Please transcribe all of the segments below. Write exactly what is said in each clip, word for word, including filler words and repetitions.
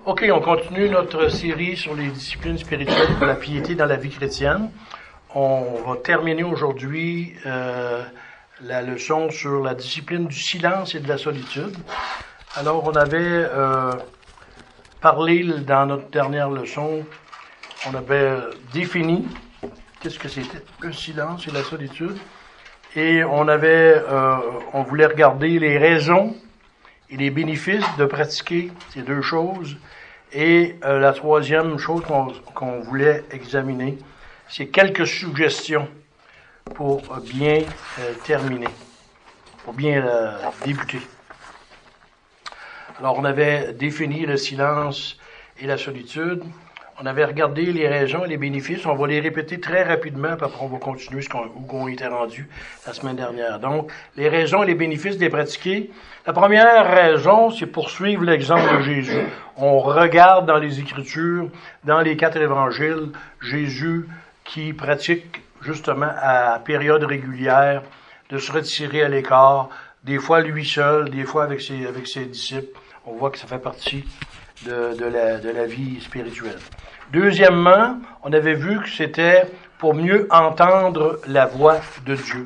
OK, on continue notre série sur les disciplines spirituelles de la piété dans la vie chrétienne. On va terminer aujourd'hui euh, la leçon sur la discipline du silence et de la solitude. Alors, on avait euh, parlé dans notre dernière leçon, on avait défini qu'est-ce que c'était le silence et la solitude. Et on avait, euh, on voulait regarder les raisons et les bénéfices de pratiquer ces deux choses. Et euh, la troisième chose qu'on, qu'on voulait examiner, c'est quelques suggestions pour bien euh, terminer, pour bien euh, débuter. Alors, on avait défini le silence et la solitude. On avait regardé les raisons et les bénéfices. On va les répéter très rapidement, puis après on va continuer ce qu'on, où on était rendu la semaine dernière. Donc, les raisons et les bénéfices de les pratiquer. La première raison, c'est poursuivre l'exemple de Jésus. On regarde dans les Écritures, dans les quatre évangiles, Jésus qui pratique justement à période régulière de se retirer à l'écart, des fois lui seul, des fois avec ses, avec ses disciples. On voit que ça fait partie de, de, la, de la vie spirituelle. Deuxièmement, on avait vu que c'était pour mieux entendre la voix de Dieu.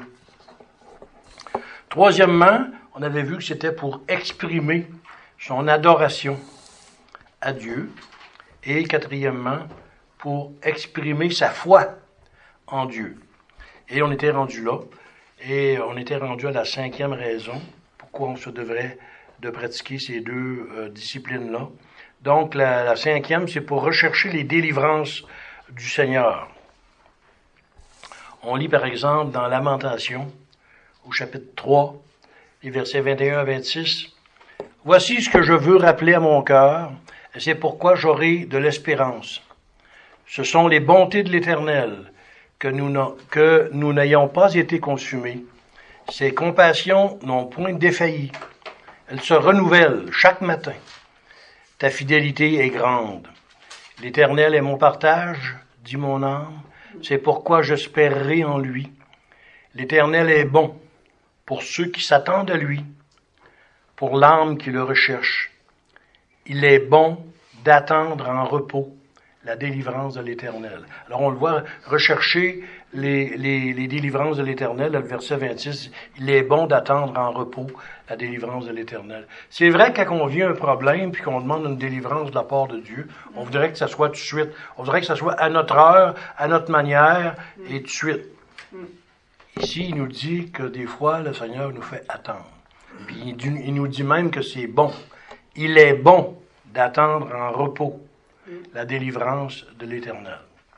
Troisièmement, on avait vu que c'était pour exprimer son adoration à Dieu. Et quatrièmement, pour exprimer sa foi en Dieu. Et on était rendu là. Et on était rendu à la cinquième raison pourquoi on se devrait de pratiquer ces deux euh, disciplines-là. Donc, la, la cinquième, c'est pour rechercher les délivrances du Seigneur. On lit, par exemple, dans Lamentation, au chapitre trois, les versets vingt et un à vingt-six. « Voici ce que je veux rappeler à mon cœur, et c'est pourquoi j'aurai de l'espérance. Ce sont les bontés de l'Éternel, que nous, n'a, que nous n'ayons pas été consumés. Ses compassions n'ont point défailli. Elles se renouvellent chaque matin. Ta fidélité est grande. L'Éternel est mon partage, dit mon âme. C'est pourquoi j'espérerai en lui. L'Éternel est bon pour ceux qui s'attendent à lui, pour l'âme qui le recherche. Il est bon d'attendre en repos la délivrance de l'Éternel. Alors on le voit rechercher les, les, les délivrances de l'Éternel, le verset vingt-six, il est bon d'attendre en repos la délivrance de l'Éternel. C'est vrai que quand on vit un problème puis qu'on demande une délivrance de la part de Dieu, on voudrait que ça soit tout de suite, on voudrait que ça soit à notre heure, à notre manière et tout de suite. Ici, il nous dit que des fois, le Seigneur nous fait attendre. Puis il nous dit même que c'est bon. Il est bon d'attendre en repos la délivrance de l'Éternel.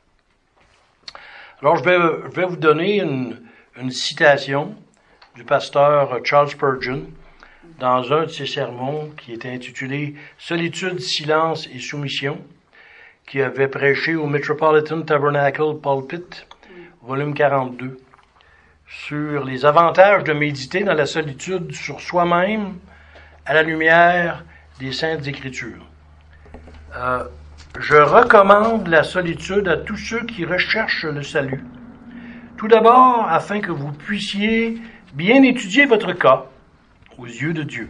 Alors, je vais, je vais vous donner une, une citation du pasteur Charles Spurgeon dans un de ses sermons qui était intitulé « Solitude, silence et soumission » qui avait prêché au Metropolitan Tabernacle Pulpit, volume quarante-deux, sur les avantages de méditer dans la solitude sur soi-même à la lumière des Saintes Écritures. Euh, Je recommande la solitude à tous ceux qui recherchent le salut. Tout d'abord, afin que vous puissiez bien étudier votre cas aux yeux de Dieu.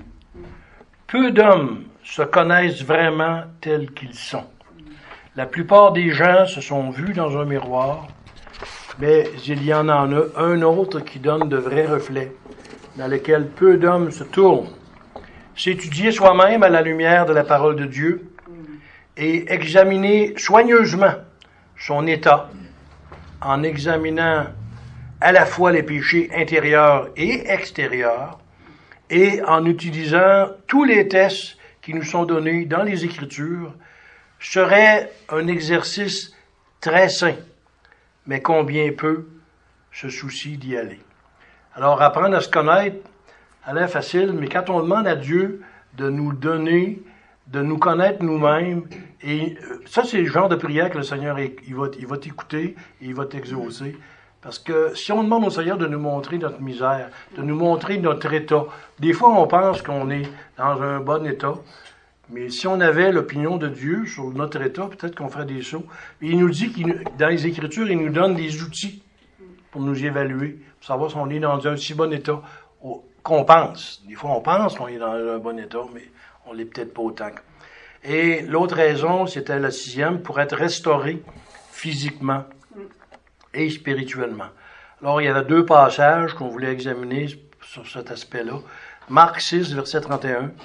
Peu d'hommes se connaissent vraiment tels qu'ils sont. La plupart des gens se sont vus dans un miroir, mais il y en a un autre qui donne de vrais reflets, dans lequel peu d'hommes se tournent. S'étudier soi-même à la lumière de la parole de Dieu, et examiner soigneusement son état en examinant à la fois les péchés intérieurs et extérieurs et en utilisant tous les tests qui nous sont donnés dans les Écritures serait un exercice très sain, mais combien peu se soucie d'y aller. Alors, apprendre à se connaître, ça a l'air facile, mais quand on demande à Dieu de nous donner de nous connaître nous-mêmes. Et ça, c'est le genre de prière que le Seigneur, il va, il va t'écouter et il va t'exaucer. Parce que si on demande au Seigneur de nous montrer notre misère, de nous montrer notre état, des fois on pense qu'on est dans un bon état, mais si on avait l'opinion de Dieu sur notre état, peut-être qu'on ferait des sauts. Et il nous dit, qu'il, dans les Écritures, il nous donne des outils pour nous évaluer, pour savoir si on est dans un si bon état qu'on pense. Des fois on pense qu'on est dans un bon état, mais on l'est peut-être pas autant. Et l'autre raison, c'était la sixième, pour être restauré physiquement et spirituellement. Alors, il y avait deux passages qu'on voulait examiner sur cet aspect-là. Marc six, verset trente et un.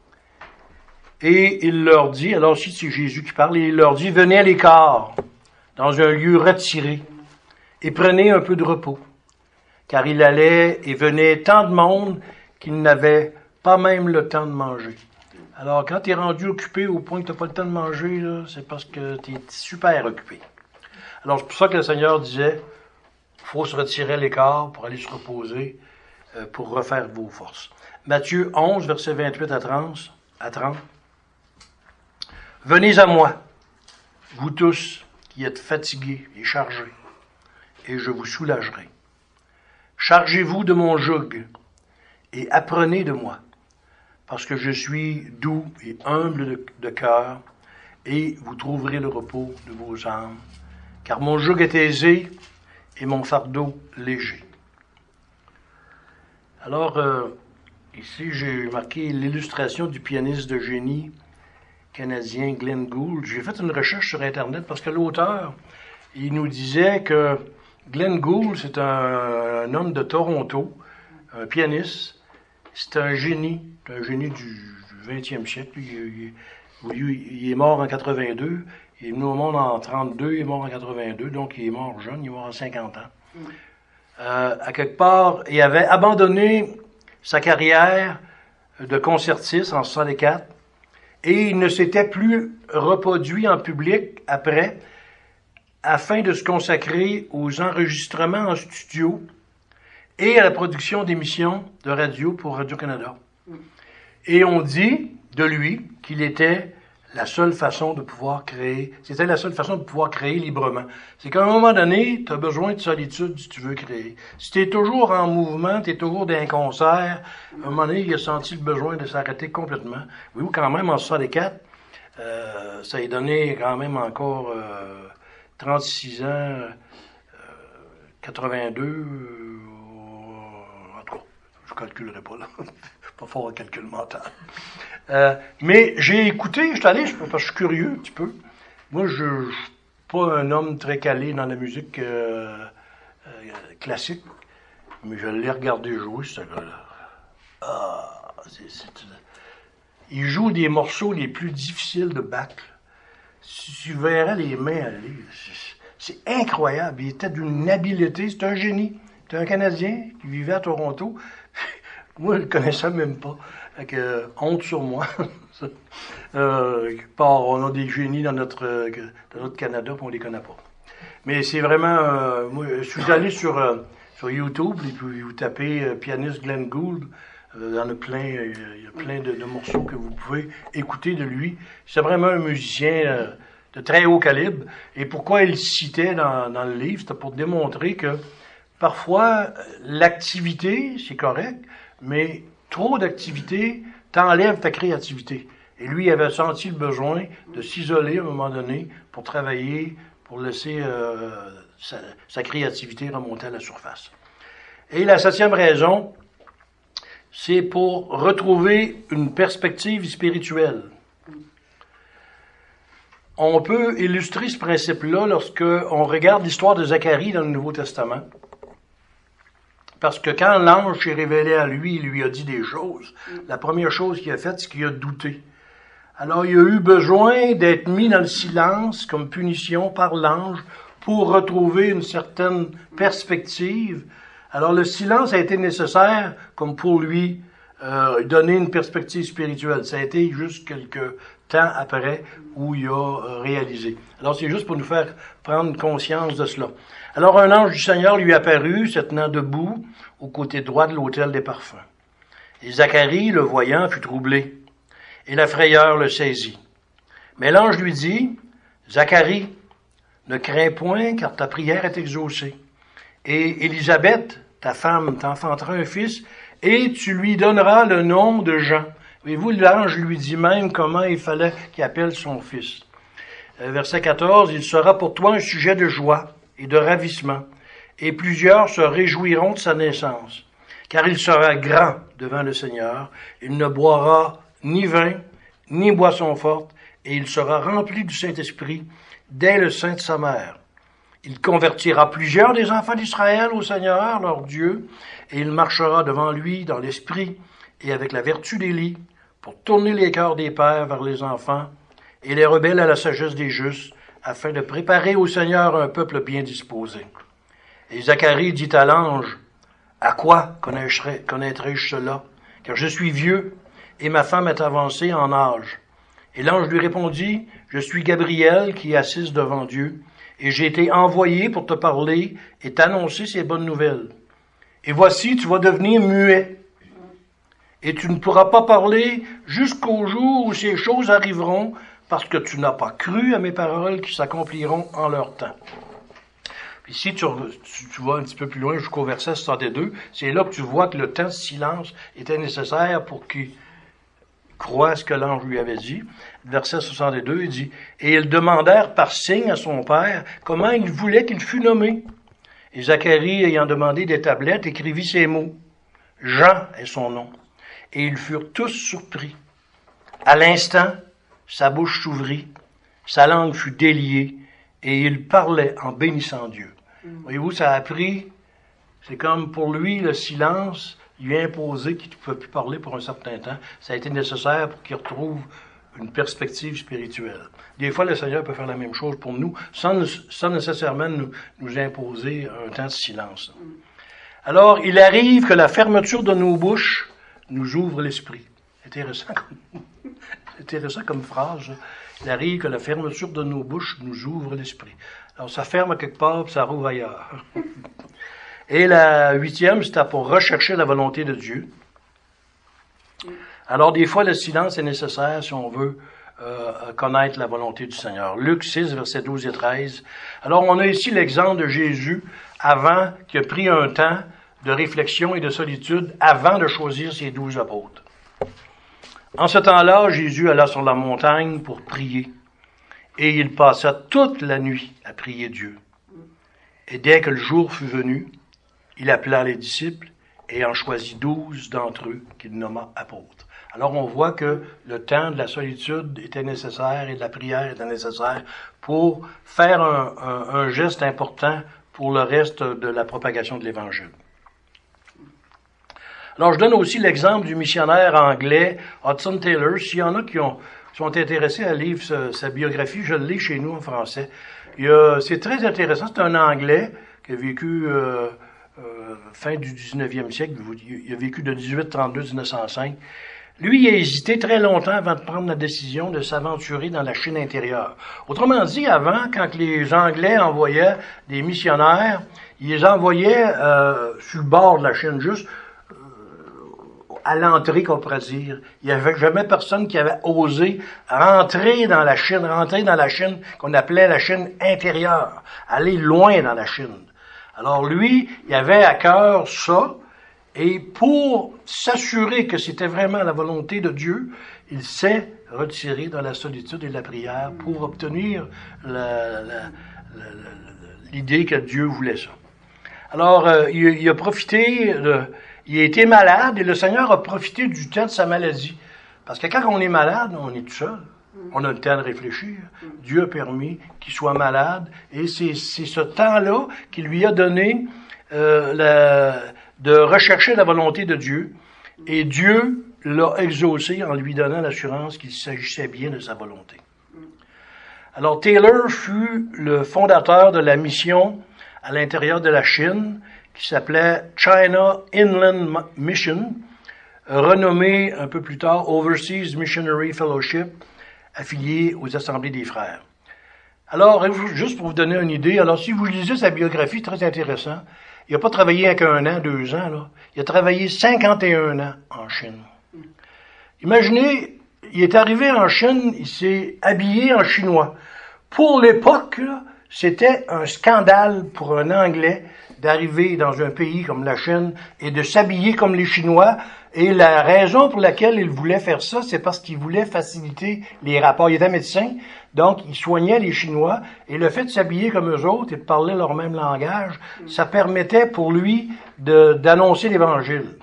Et il leur dit, alors ici c'est Jésus qui parle, et il leur dit, venez à l'écart, dans un lieu retiré, et prenez un peu de repos. Car il allait et venait tant de monde qu'il n'avait pas même le temps de manger. Alors, quand tu es rendu occupé au point que tu n'as pas le temps de manger, là, c'est parce que tu es super occupé. Alors, c'est pour ça que le Seigneur disait, il faut se retirer à l'écart pour aller se reposer, euh, pour refaire vos forces. Matthieu onze, versets vingt-huit à trente. À trente. Venez à moi, vous tous qui êtes fatigués et chargés, et je vous soulagerai. Chargez-vous de mon joug et apprenez de moi, parce que je suis doux et humble de, de cœur, et vous trouverez le repos de vos âmes, car mon joug est aisé et mon fardeau léger. Alors, euh, ici, j'ai marqué l'illustration du pianiste de génie canadien Glenn Gould. J'ai fait une recherche sur Internet parce que l'auteur, il nous disait que Glenn Gould, c'est un, un homme de Toronto, un pianiste. C'est un génie, un génie du vingtième siècle. Il, il, il est mort en quatre-vingt-deux. Il est venu au monde en trente-deux, il est mort en quatre-vingt-deux, donc il est mort jeune, il est mort à cinquante ans. Mm. Euh, à quelque part, il avait abandonné sa carrière de concertiste en soixante-quatre et il ne s'était plus reproduit en public après, afin de se consacrer aux enregistrements en studio et à la production d'émissions de radio pour Radio-Canada. Mm. Et on dit de lui qu'il était la seule façon de pouvoir créer, c'était la seule façon de pouvoir créer librement. C'est qu'à un moment donné, tu as besoin de solitude si tu veux créer. Si tu es toujours en mouvement, tu es toujours dans un concert, à un moment donné, il a senti le besoin de s'arrêter complètement. Oui, quand même, en soixante-quatre, euh, ça a donné quand même encore euh, trente-six ans, euh, quatre-vingt-deux, euh, en tout cas, je calculerai pas là. Pas fort en calcul mental. Euh, mais j'ai écouté, je suis allé, parce que je suis curieux un petit peu. Moi, je ne suis pas un homme très calé dans la musique euh, euh, classique, mais je l'ai regardé jouer, ce gars-là. Ah, c'est, c'est, il joue des morceaux les plus difficiles de Bach. Si tu verrais les mains aller, c'est, c'est incroyable. Il était d'une habileté, c'est un génie. C'est un Canadien qui vivait à Toronto. Moi, je ne le connaissais même pas. Fait euh, honte sur moi. euh, part, on a des génies dans notre, dans notre Canada, puis on ne les connaît pas. Mais c'est vraiment... Euh, moi, je suis allé sur, euh, sur YouTube, et puis vous tapez euh, pianiste Glenn Gould. Euh, il y en a plein, euh, il y a plein de, de morceaux que vous pouvez écouter de lui. C'est vraiment un musicien euh, de très haut calibre. Et pourquoi il le citait dans, dans le livre, c'était pour démontrer que parfois, l'activité, c'est correct, mais trop d'activité t'enlève ta créativité. Et lui, il avait senti le besoin de s'isoler à un moment donné pour travailler, pour laisser euh, sa, sa créativité remonter à la surface. Et la septième raison, c'est pour retrouver une perspective spirituelle. On peut illustrer ce principe-là lorsque on regarde l'histoire de Zacharie dans le Nouveau Testament. Parce que quand l'ange s'est révélé à lui, il lui a dit des choses. La première chose qu'il a faite, c'est qu'il a douté. Alors, il a eu besoin d'être mis dans le silence comme punition par l'ange pour retrouver une certaine perspective. Alors, le silence a été nécessaire comme pour lui euh, donner une perspective spirituelle. Ça a été juste quelques temps après où il a euh, réalisé. Alors, c'est juste pour nous faire prendre conscience de cela. Alors, un ange du Seigneur lui apparut, se tenant debout, au côté droit de l'autel des parfums. Et Zacharie, le voyant, fut troublé, et la frayeur le saisit. Mais l'ange lui dit, « Zacharie, ne crains point, car ta prière est exaucée. Et Élisabeth, ta femme, t'enfantera un fils, et tu lui donneras le nom de Jean. » Voyez-vous, l'ange lui dit même comment il fallait qu'il appelle son fils. Verset quatorze, « Il sera pour toi un sujet de joie et de ravissement, et plusieurs se réjouiront de sa naissance, car il sera grand devant le Seigneur, il ne boira ni vin, ni boisson forte, et il sera rempli du Saint-Esprit dès le sein de sa mère. Il convertira plusieurs des enfants d'Israël au Seigneur, leur Dieu, et il marchera devant lui dans l'esprit et avec la vertu d'Élie, pour tourner les cœurs des pères vers les enfants, et les rebelles à la sagesse des justes, afin de préparer au Seigneur un peuple bien disposé. Et Zacharie dit à l'ange, « À quoi connaîtrai-je cela? Car je suis vieux, et ma femme est avancée en âge. » Et l'ange lui répondit, « Je suis Gabriel qui est assise devant Dieu, et j'ai été envoyé pour te parler et t'annoncer ces bonnes nouvelles. Et voici, tu vas devenir muet, et tu ne pourras pas parler jusqu'au jour où ces choses arriveront, parce que tu n'as pas cru à mes paroles qui s'accompliront en leur temps. » Puis si tu, tu, tu vas un petit peu plus loin jusqu'au verset soixante-deux, c'est là que tu vois que le temps de silence était nécessaire pour qu'il croit ce que l'ange lui avait dit. Verset soixante-deux, il dit, « Et ils demandèrent par signe à son père comment il voulait qu'il fût nommé. Et Zacharie, ayant demandé des tablettes, écrivit ces mots. Jean est son nom. Et ils furent tous surpris. À l'instant, sa bouche s'ouvrit, sa langue fut déliée, et il parlait en bénissant Dieu. Mm. Voyez-vous, ça a pris, c'est comme pour lui, le silence, il lui a imposé qu'il ne pouvait plus parler pour un certain temps. Ça a été nécessaire pour qu'il retrouve une perspective spirituelle. Des fois, le Seigneur peut faire la même chose pour nous, sans, sans nécessairement nous, nous imposer un temps de silence. Mm. Alors, il arrive que la fermeture de nos bouches nous ouvre l'esprit. Intéressant comme, intéressant comme phrase. Il arrive que la fermeture de nos bouches nous ouvre l'esprit. Alors, ça ferme quelque part, puis ça rouvre ailleurs. Et la huitième, c'était pour rechercher la volonté de Dieu. Alors, des fois, le silence est nécessaire si on veut euh, connaître la volonté du Seigneur. Luc six, versets douze et treize. Alors, on a ici l'exemple de Jésus avant qui a pris un temps de réflexion et de solitude avant de choisir ses douze apôtres. En ce temps-là, Jésus alla sur la montagne pour prier, et il passa toute la nuit à prier Dieu. Et dès que le jour fut venu, il appela les disciples et en choisit douze d'entre eux qu'il nomma apôtres. Alors on voit que le temps de la solitude était nécessaire et de la prière était nécessaire pour faire un, un, un geste important pour le reste de la propagation de l'Évangile. Alors, je donne aussi l'exemple du missionnaire anglais Hudson Taylor. S'il y en a qui, ont, qui sont intéressés à lire sa, sa biographie, je l'ai chez nous en français. Il a, c'est très intéressant. C'est un Anglais qui a vécu euh, euh, fin du dix-neuvième siècle. Il a vécu de dix-huit trente-deux à dix-neuf cent cinq. Lui, il a hésité très longtemps avant de prendre la décision de s'aventurer dans la Chine intérieure. Autrement dit, avant, quand les Anglais envoyaient des missionnaires, ils les envoyaient euh, sur le bord de la Chine, juste à l'entrée, qu'on pourrait dire. Il n'y avait jamais personne qui avait osé rentrer dans la Chine, rentrer dans la Chine qu'on appelait la Chine intérieure, aller loin dans la Chine. Alors lui, il avait à cœur ça, et pour s'assurer que c'était vraiment la volonté de Dieu, il s'est retiré dans la solitude et la prière pour obtenir la, la, la, la, l'idée que Dieu voulait ça. Alors, euh, il, il a profité de... Il a été malade et le Seigneur a profité du temps de sa maladie. Parce que quand on est malade, on est tout seul. On a le temps de réfléchir. Dieu a permis qu'il soit malade et c'est, c'est ce temps-là qui lui a donné euh, la, de rechercher la volonté de Dieu. Et Dieu l'a exaucé en lui donnant l'assurance qu'il s'agissait bien de sa volonté. Alors Taylor fut le fondateur de la mission à l'intérieur de la Chine qui s'appelait China Inland Mission, renommé un peu plus tard Overseas Missionary Fellowship, affilié aux Assemblées des Frères. Alors, juste pour vous donner une idée, alors si vous lisez sa biographie, très intéressant, il n'a pas travaillé avec un an, deux ans, là. Il a travaillé cinquante et un ans en Chine. Imaginez, il est arrivé en Chine, il s'est habillé en chinois. Pour l'époque, là, c'était un scandale pour un Anglais d'arriver dans un pays comme la Chine et de s'habiller comme les Chinois. Et la raison pour laquelle il voulait faire ça, c'est parce qu'il voulait faciliter les rapports. Il était médecin, donc il soignait les Chinois. Et le fait de s'habiller comme eux autres et de parler leur même langage, ça permettait pour lui de, d'annoncer l'Évangile.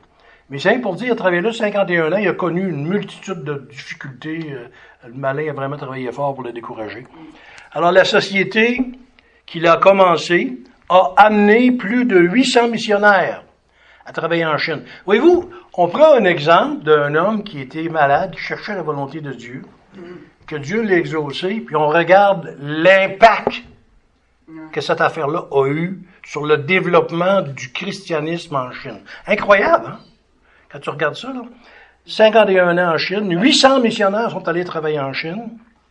Mais c'est pour dire, il a travaillé là cinquante et un ans, il a connu une multitude de difficultés. Le malin a vraiment travaillé fort pour le décourager. Alors, la société qu'il a commencé a amené plus de huit cents missionnaires à travailler en Chine. Voyez-vous, on prend un exemple d'un homme qui était malade, qui cherchait la volonté de Dieu, que Dieu l'a exaucé, puis on regarde l'impact que cette affaire-là a eu sur le développement du christianisme en Chine. Incroyable, hein? Quand tu regardes ça, là. cinquante et un ans en Chine, huit cents missionnaires sont allés travailler en Chine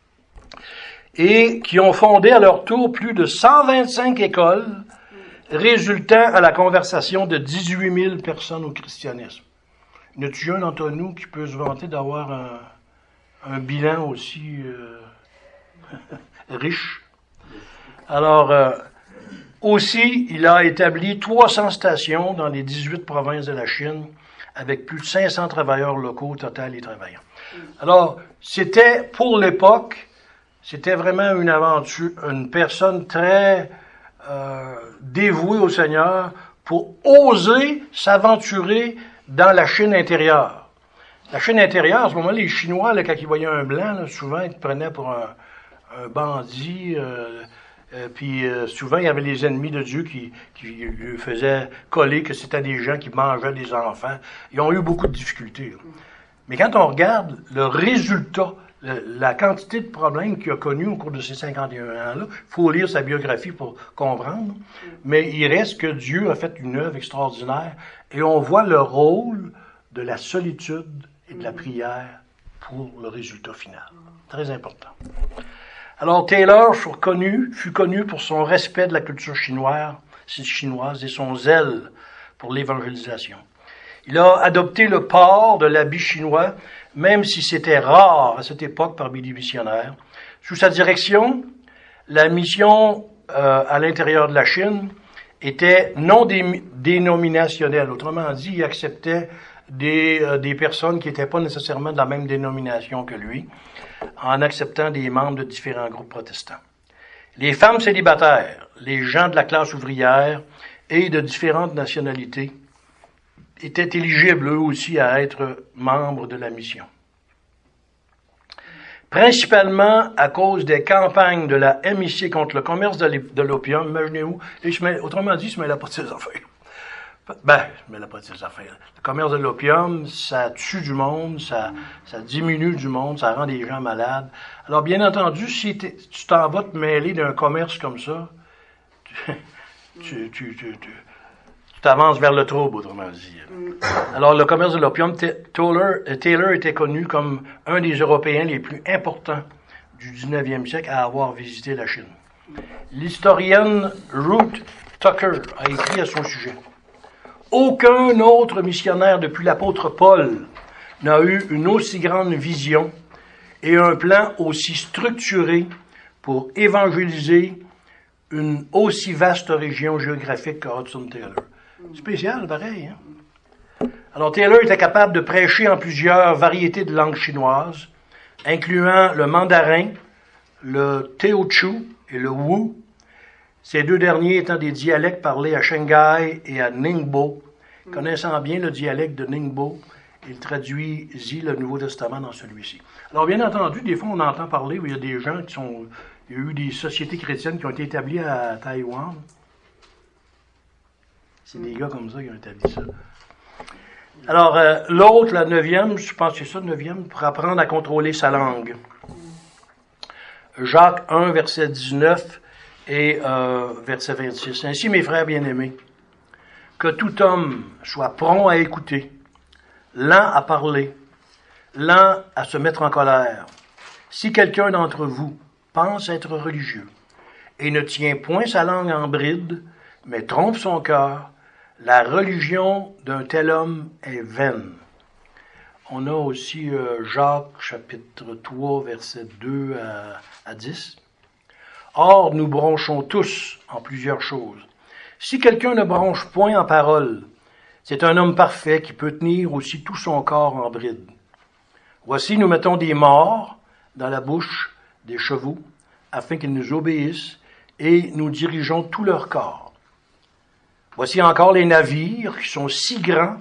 et qui ont fondé à leur tour plus de cent vingt-cinq écoles, résultant à la conversion de dix-huit mille personnes au christianisme. Y en a-t-il un d'entre nous qui peut se vanter d'avoir un, un bilan aussi euh, riche? Alors, euh, aussi, il a établi trois cents stations dans les dix-huit provinces de la Chine, avec plus de cinq cents travailleurs locaux au total y travaillant. Alors, c'était, pour l'époque, c'était vraiment une aventure, une personne très euh, dévouée au Seigneur pour oser s'aventurer dans la Chine intérieure. La Chine intérieure, à ce moment-là, les Chinois, là, quand ils voyaient un blanc, là, souvent, ils te prenaient pour un, un bandit. Euh, euh, puis euh, souvent, il y avait les ennemis de Dieu qui, qui lui faisaient coller que c'était des gens qui mangeaient des enfants. Ils ont eu beaucoup de difficultés. Là. Mais quand on regarde le résultat, le, la quantité de problèmes qu'il a connus au cours de ces cinquante et un ans-là, il faut lire sa biographie pour comprendre, mais il reste que Dieu a fait une œuvre extraordinaire et on voit le rôle de la solitude et de la prière pour le résultat final. Très important. Alors, Taylor fut connu, fut connu pour son respect de la culture chinoise, chinoise et son zèle pour l'évangélisation. Il a adopté le port de l'habit chinois, même si c'était rare à cette époque parmi les missionnaires. Sous sa direction, la mission euh, à l'intérieur de la Chine était non dé- dénominationnelle. Autrement dit, il acceptait des, euh, des personnes qui n'étaient pas nécessairement de la même dénomination que lui, en acceptant des membres de différents groupes protestants. Les femmes célibataires, les gens de la classe ouvrière et de différentes nationalités étaient éligibles eux aussi à être membres de la mission. Principalement à cause des campagnes de la M I C contre le commerce de l'opium, imaginez-vous, et je mets, autrement dit, je ne mêlais pas de ses affaires. Ben, je ne mêlais pas de ses affaires. Le commerce de l'opium, ça tue du monde, ça, ça diminue du monde, ça rend des gens malades. Alors, bien entendu, si tu t'en vas te mêler d'un commerce comme ça, tu, tu, tu, tu, tu tu avances vers le trouble, autrement dit. Alors, le commerce de l'opium, Taylor, Taylor était connu comme un des Européens les plus importants du dix-neuvième siècle à avoir visité la Chine. L'historienne Ruth Tucker a écrit à son sujet. Aucun autre missionnaire depuis l'apôtre Paul n'a eu une aussi grande vision et un plan aussi structuré pour évangéliser une aussi vaste région géographique que Hudson Taylor. Spécial, pareil. Hein? Alors, Taylor était capable de prêcher en plusieurs variétés de langues chinoises, incluant le mandarin, le teochew et le wu, ces deux derniers étant des dialectes parlés à Shanghai et à Ningbo. Connaissant bien le dialecte de Ningbo, il traduisit le Nouveau Testament dans celui-ci. Alors, bien entendu, des fois, on entend parler où il y a des gens qui sont... Il y a eu des sociétés chrétiennes qui ont été établies à Taïwan. C'est des gars comme ça qui ont établi ça. Alors, euh, l'autre, la neuvième, je pense que c'est ça, le neuvième, pour apprendre à contrôler sa langue. Jacques un, verset dix-neuf et euh, verset vingt-six. Ainsi, mes frères bien-aimés, que tout homme soit prompt à écouter, lent à parler, lent à se mettre en colère. Si quelqu'un d'entre vous pense être religieux et ne tient point sa langue en bride, mais trompe son cœur, la religion d'un tel homme est vaine. On a aussi euh, Jacques, chapitre trois, versets deux à, à dix. Or, nous bronchons tous en plusieurs choses. Si quelqu'un ne bronche point en parole, c'est un homme parfait qui peut tenir aussi tout son corps en bride. Voici, nous mettons des morts dans la bouche des chevaux, afin qu'ils nous obéissent, et nous dirigeons tout leur corps. Voici encore les navires qui sont si grands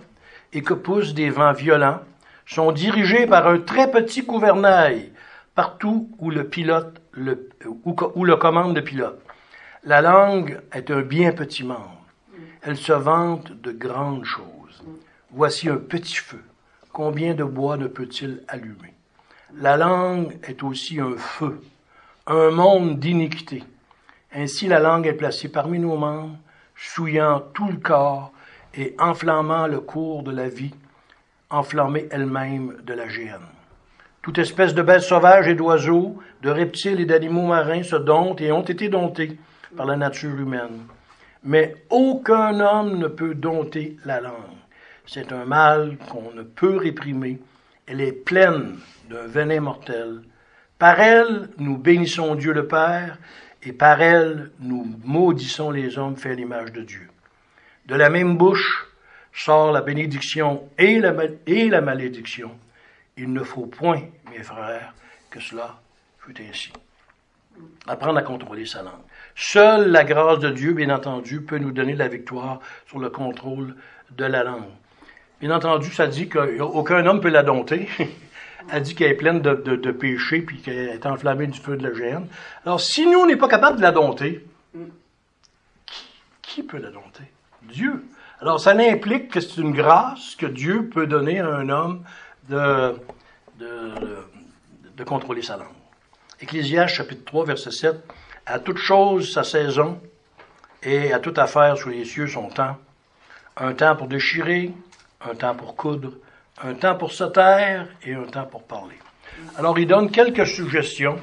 et que poussent des vents violents sont dirigés par un très petit gouvernail, partout où le pilote, le, où, où le commande le pilote. La langue est un bien petit membre. Elle se vante de grandes choses. Voici un petit feu. Combien de bois ne peut-il allumer? La langue est aussi un feu, un monde d'iniquité. Ainsi la langue est placée parmi nos membres, souillant tout le corps et enflammant le cours de la vie, enflammée elle-même de la géhenne. Toute espèce de bêtes sauvages et d'oiseaux, de reptiles et d'animaux marins se domptent et ont été domptés par la nature humaine. Mais aucun homme ne peut dompter la langue. C'est un mal qu'on ne peut réprimer. Elle est pleine d'un venin mortel. Par elle, nous bénissons Dieu le Père, et par elle, nous maudissons les hommes faits à l'image de Dieu. De la même bouche sort la bénédiction et la, et la malédiction. Il ne faut point, mes frères, que cela fût ainsi. Apprendre à contrôler sa langue. Seule la grâce de Dieu, bien entendu, peut nous donner la victoire sur le contrôle de la langue. Bien entendu, ça dit qu'aucun homme peut la dompter. Elle dit qu'elle est pleine de, de, de péchés puis qu'elle est enflammée du feu de la géhenne. Alors, si nous, on n'est pas capable de la dompter, qui, qui peut la dompter? Dieu. Alors, ça implique que c'est une grâce que Dieu peut donner à un homme de, de, de, de contrôler sa langue. Ecclésiaste, chapitre trois, verset sept. « À toute chose sa saison, et à toute affaire sous les cieux son temps. Un temps pour déchirer, un temps pour coudre, un temps pour se taire et un temps pour parler. » Alors, il donne quelques suggestions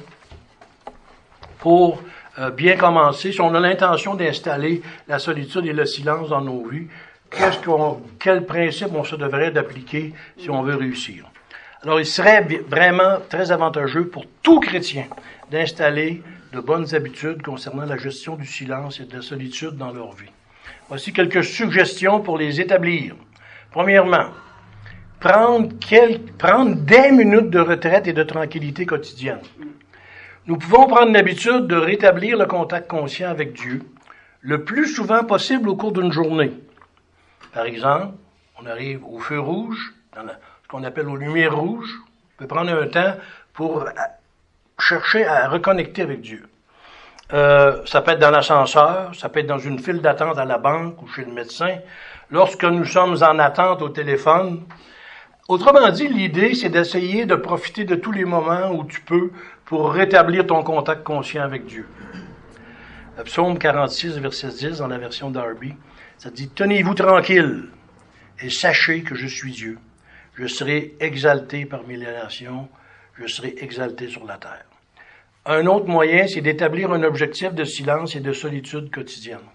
pour euh, bien commencer. Si on a l'intention d'installer la solitude et le silence dans nos vies, qu'est-ce qu'on, quel principe on se devrait d'appliquer si on veut réussir? Alors, il serait vraiment très avantageux pour tout chrétien d'installer de bonnes habitudes concernant la gestion du silence et de la solitude dans leur vie. Voici quelques suggestions pour les établir. Premièrement, prendre, quelques, prendre des minutes de retraite et de tranquillité quotidienne. Nous pouvons prendre l'habitude de rétablir le contact conscient avec Dieu le plus souvent possible au cours d'une journée. Par exemple, on arrive au feu rouge, dans la, ce qu'on appelle aux lumières rouges. On peut prendre un temps pour chercher à reconnecter avec Dieu. Euh, ça peut être dans l'ascenseur, ça peut être dans une file d'attente à la banque ou chez le médecin, lorsque nous sommes en attente au téléphone. Autrement dit, l'idée, c'est d'essayer de profiter de tous les moments où tu peux pour rétablir ton contact conscient avec Dieu. Le psaume quarante-six, verset dix, dans la version Darby, ça dit « Tenez-vous tranquille et sachez que je suis Dieu. Je serai exalté parmi les nations, je serai exalté sur la terre. » Un autre moyen, c'est d'établir un objectif de silence et de solitude quotidienne.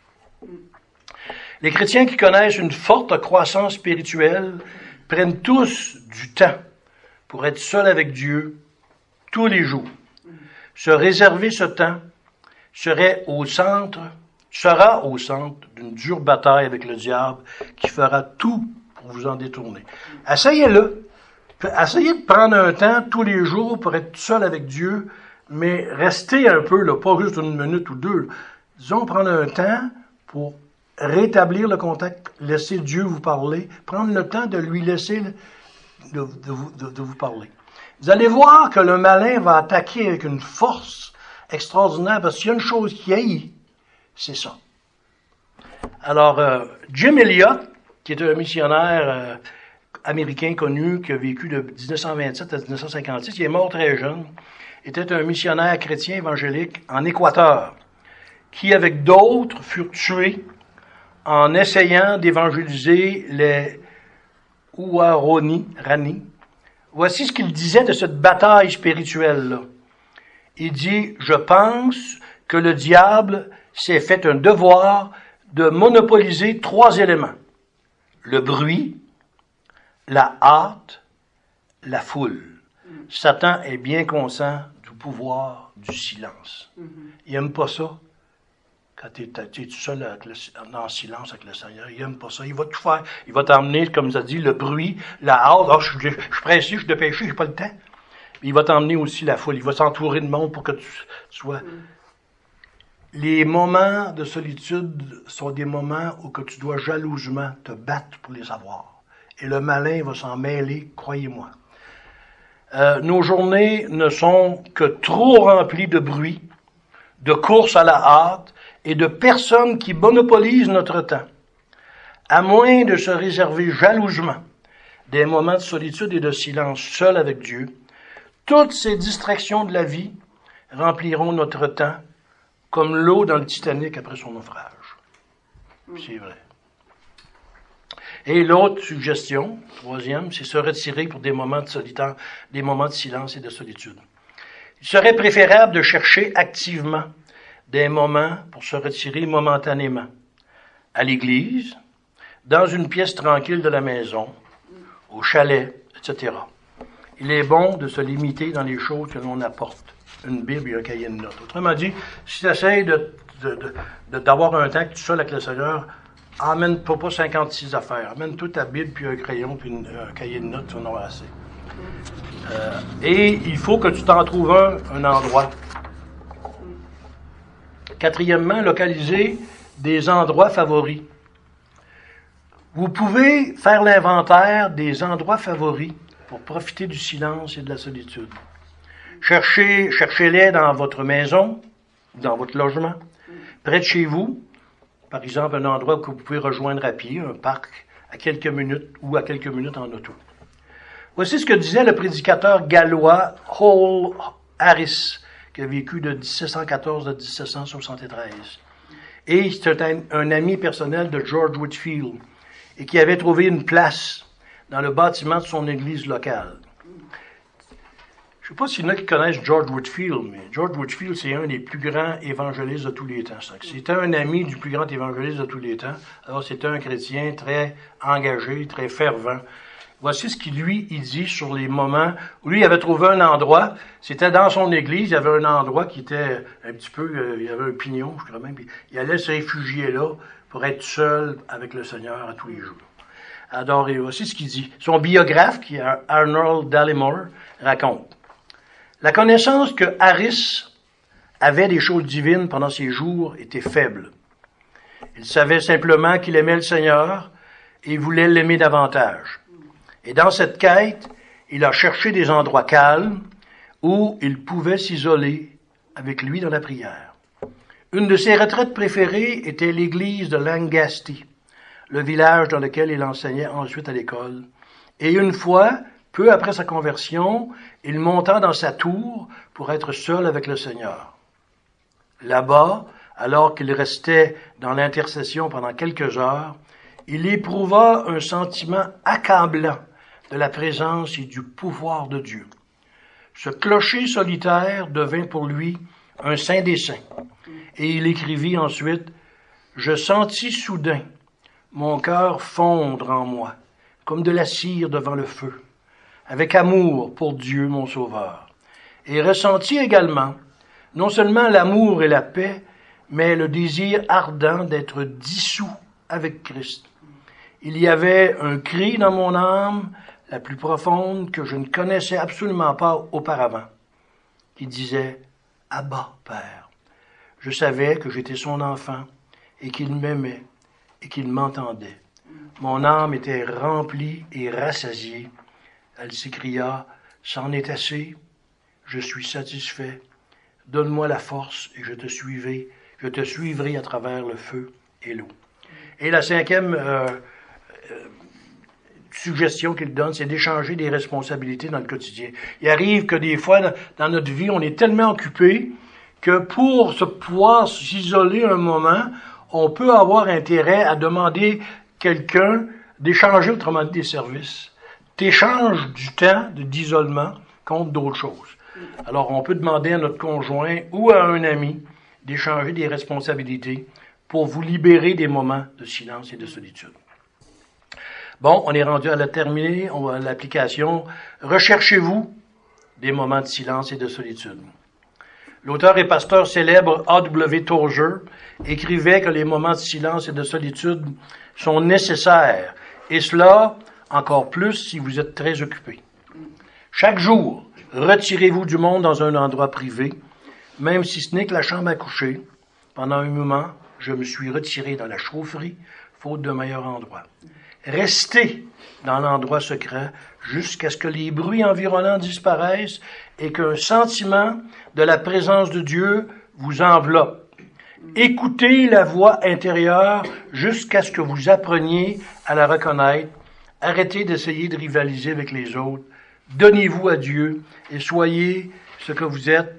Les chrétiens qui connaissent une forte croissance spirituelle prennent tous du temps pour être seuls avec Dieu tous les jours. Se réserver ce temps serait au centre, sera au centre d'une dure bataille avec le diable qui fera tout pour vous en détourner. Essayez-le. Essayez de prendre un temps tous les jours pour être seul avec Dieu, mais restez un peu, là, pas juste une minute ou deux. Là. Disons, prendre un temps pour rétablir le contact, laisser Dieu vous parler, prendre le temps de lui laisser de, de, de, de vous parler. Vous allez voir que le malin va attaquer avec une force extraordinaire, parce qu'il y a une chose qui haït, c'est ça. Alors, euh, Jim Elliot, qui est un missionnaire euh, américain connu, qui a vécu de dix-neuf cent vingt-sept à dix-neuf cent cinquante-six, il est mort très jeune, était un missionnaire chrétien évangélique en Équateur, qui, avec d'autres, furent tués en essayant d'évangéliser les Huaroni, Rani. Voici ce qu'il disait de cette bataille spirituelle-là. Il dit, « Je pense que le diable s'est fait un devoir de monopoliser trois éléments. Le bruit, la hâte, la foule. Satan est bien conscient du pouvoir du silence. Il n'aime pas ça. Quand tu es tout seul avec le, en silence avec le Seigneur, il n'aime pas ça. Il va tout faire. Il va t'emmener, comme ça dit, le bruit, la hâte. Oh, je, je, je suis pressé, je suis dépêché, je n'ai pas le temps. Il va t'emmener aussi la foule. Il va s'entourer de monde pour que tu sois... Mm. Les moments de solitude sont des moments où que tu dois jalousement te battre pour les avoir. et le malin va s'en mêler, croyez-moi. Euh, nos journées ne sont que trop remplies de bruit, de courses à la hâte et de personnes qui monopolisent notre temps, à moins de se réserver jalousement des moments de solitude et de silence seul avec Dieu. Toutes ces distractions de la vie rempliront notre temps comme l'eau dans le Titanic après son naufrage. C'est vrai. Et l'autre suggestion, troisième, c'est se retirer pour des moments de solitaire, des moments de silence et de solitude. Il serait préférable de chercher activement des moments pour se retirer momentanément. À l'église, dans une pièce tranquille de la maison, au chalet, et cetera. Il est bon de se limiter dans les choses que l'on apporte. Une Bible et un cahier de notes. Autrement dit, si tu essaies de, de, de, d'avoir un temps que tu es seul avec le Seigneur, emmène pas, pas cinquante-six affaires. Amène toute ta Bible, puis un crayon, puis une, un cahier de notes, tu en auras assez. Euh, et il faut que tu t'en trouves un, un endroit. Quatrièmement, localiser des endroits favoris. Vous pouvez faire l'inventaire des endroits favoris pour profiter du silence et de la solitude. Cherchez, cherchez-les dans votre maison, dans votre logement, près de chez vous. Par exemple, un endroit que vous pouvez rejoindre à pied, un parc, à quelques minutes ou à quelques minutes en auto. Voici ce que disait le prédicateur gallois Hall Harris, qui a vécu de dix-sept cent quatorze à dix-sept cent soixante-treize. Et c'est un, un ami personnel de George Whitefield, et qui avait trouvé une place dans le bâtiment de son église locale. Je ne sais pas s'il y en a qui connaissent George Whitefield, mais George Whitefield, c'est un des plus grands évangélistes de tous les temps. C'était un ami du plus grand évangéliste de tous les temps. Alors, c'était un chrétien très engagé, très fervent. Voici ce qu'il, lui, il dit sur les moments où lui, il avait trouvé un endroit. C'était dans son église, il y avait un endroit qui était un petit peu, euh, il y avait un pignon, je crois même, puis il allait se réfugier là pour être seul avec le Seigneur à tous les jours. Alors, et voici ce qu'il dit. Son biographe, qui est Arnold Dallimore, raconte. La connaissance que Harris avait des choses divines pendant ses jours était faible. Il savait simplement qu'il aimait le Seigneur et voulait l'aimer davantage. Et dans cette quête, il a cherché des endroits calmes où il pouvait s'isoler avec lui dans la prière. Une de ses retraites préférées était l'église de Langasti, le village dans lequel il enseignait ensuite à l'école. Et une fois, peu après sa conversion, il monta dans sa tour pour être seul avec le Seigneur. Là-bas, alors qu'il restait dans l'intercession pendant quelques heures, il éprouva un sentiment accablant de la présence et du pouvoir de Dieu. Ce clocher solitaire devint pour lui un saint des saints. Et il écrivit ensuite, « Je sentis soudain mon cœur fondre en moi, comme de la cire devant le feu, avec amour pour Dieu mon Sauveur, et ressentis également non seulement l'amour et la paix, mais le désir ardent d'être dissous avec Christ. Il y avait un cri dans mon âme, la plus profonde, que je ne connaissais absolument pas auparavant, qui disait « Abba, Père ». Je savais que j'étais son enfant et qu'il m'aimait et qu'il m'entendait. Mon âme était remplie et rassasiée. Elle s'écria « C'en est assez, je suis satisfait. Donne-moi la force et je te suivrai, je te suivrai à travers le feu et l'eau. » Et la cinquième euh, euh, suggestion qu'il donne, c'est d'échanger des responsabilités dans le quotidien. Il arrive que des fois, dans notre vie, on est tellement occupé que pour se pouvoir s'isoler un moment, on peut avoir intérêt à demander quelqu'un d'échanger, autrement dit, des services. T'échanges du temps d'isolement contre d'autres choses. Alors, on peut demander à notre conjoint ou à un ami d'échanger des responsabilités pour vous libérer des moments de silence et de solitude. Bon, on est rendu à la terminer, on va à l'application. Recherchez-vous des moments de silence et de solitude. L'auteur et pasteur célèbre A W Tozer écrivait que les moments de silence et de solitude sont nécessaires, et cela encore plus si vous êtes très occupé. Chaque jour, retirez-vous du monde dans un endroit privé, même si ce n'est que la chambre à coucher. Pendant un moment, je me suis retiré dans la chaufferie, faute d'un meilleur endroit. Restez dans l'endroit secret jusqu'à ce que les bruits environnants disparaissent et qu'un sentiment de la présence de Dieu vous enveloppe. Écoutez la voix intérieure jusqu'à ce que vous appreniez à la reconnaître. Arrêtez d'essayer de rivaliser avec les autres. Donnez-vous à Dieu et soyez ce que vous êtes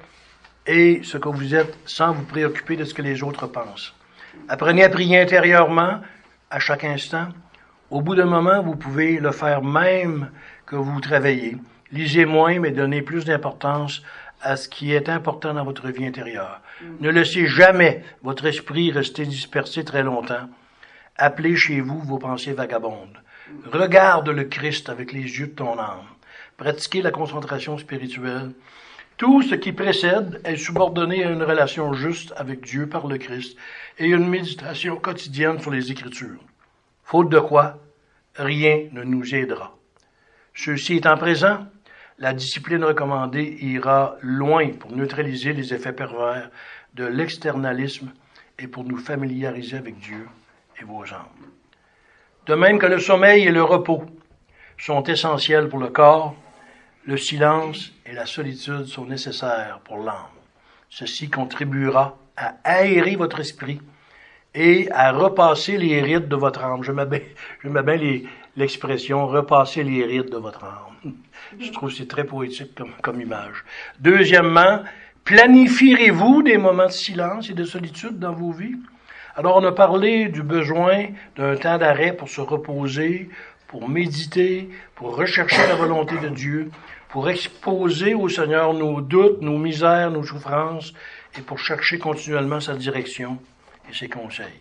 et ce que vous êtes sans vous préoccuper de ce que les autres pensent. Apprenez à prier intérieurement à chaque instant. Au bout d'un moment, vous pouvez le faire même que vous travaillez. Lisez moins, mais donnez plus d'importance à ce qui est important dans votre vie intérieure. Ne laissez jamais votre esprit rester dispersé très longtemps. Appelez chez vous vos pensées vagabondes. Regarde le Christ avec les yeux de ton âme. Pratiquez la concentration spirituelle. Tout ce qui précède est subordonné à une relation juste avec Dieu par le Christ et une méditation quotidienne sur les Écritures. Faute de quoi, rien ne nous aidera. Ceci étant présent, la discipline recommandée ira loin pour neutraliser les effets pervers de l'externalisme et pour nous familiariser avec Dieu et vos âmes. De même que le sommeil et le repos sont essentiels pour le corps, le silence et la solitude sont nécessaires pour l'âme. Ceci contribuera à aérer votre esprit et à repasser les rides de votre âme. Je mets bien, je mets bien les, l'expression « repasser les rides de votre âme ». Je trouve que c'est très poétique comme, comme image. Deuxièmement, planifierez-vous des moments de silence et de solitude dans vos vies? Alors, on a parlé du besoin d'un temps d'arrêt pour se reposer, pour méditer, pour rechercher la volonté de Dieu, pour exposer au Seigneur nos doutes, nos misères, nos souffrances, et pour chercher continuellement sa direction et ses conseils.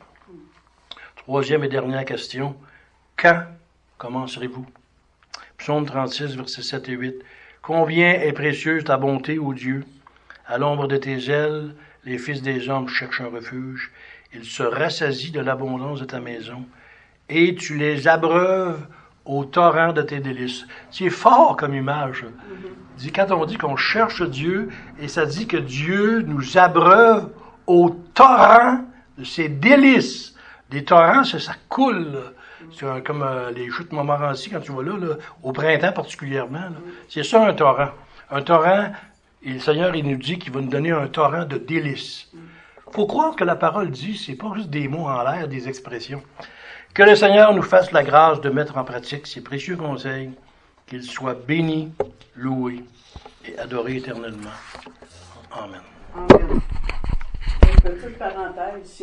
Troisième et dernière question, quand commencerez-vous? Psaume trente-six, versets sept et huit. Combien est précieuse ta bonté, ô Dieu! À l'ombre de tes ailes, les fils des hommes cherchent un refuge. Ils se rassasient de l'abondance de ta maison, et tu les abreuves au torrent de tes délices. C'est fort comme image. Mm-hmm. Quand on dit qu'on cherche Dieu, et ça dit que Dieu nous abreuve au torrent de ses délices. Des torrents, ça, ça coule. Là. C'est un, comme euh, les chutes Montmorency, quand tu vas là, là au printemps particulièrement. Là. C'est ça un torrent. Un torrent, et le Seigneur, il nous dit qu'il va nous donner un torrent de délices. Il faut croire que la parole dit, c'est pas juste des mots en l'air, des expressions. Que le Seigneur nous fasse la grâce de mettre en pratique ces précieux conseils, qu'il soit béni, loué et adoré éternellement. Amen. Amen. Une petite parenthèse.